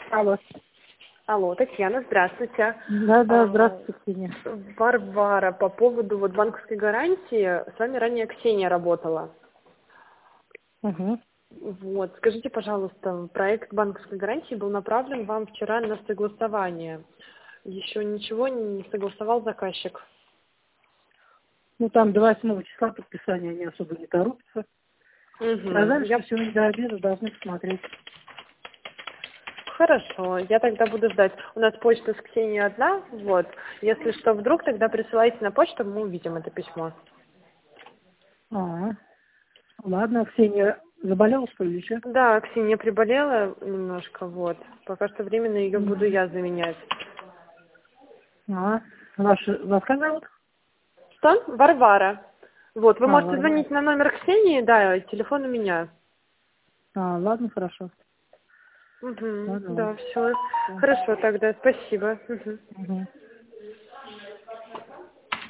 Алло. Алло, Татьяна, здравствуйте. Да, здравствуйте, Ксения. Варвара, по поводу банковской гарантии, с вами ранее Ксения работала. Угу. Скажите, пожалуйста, проект банковской гарантии был направлен вам вчера на согласование. Еще ничего не согласовал заказчик? Там до 8 числа подписания они особо не торопятся. Сказали, что сегодня до обеда должны посмотреть. Хорошо, я тогда буду ждать. У нас почта с Ксенией одна, Если что, вдруг, тогда присылайте на почту, мы увидим это письмо. Ладно, Ксения заболела, что ли, или что? Да, Ксения приболела немножко, Пока что временно ее буду я заменять. Вас как зовут? Что? Варвара. Вы можете Варвара. звонить на номер Ксении, да, телефон у меня. Ладно, хорошо. Угу, Ладно. да, все. Хорошо тогда, спасибо. Угу.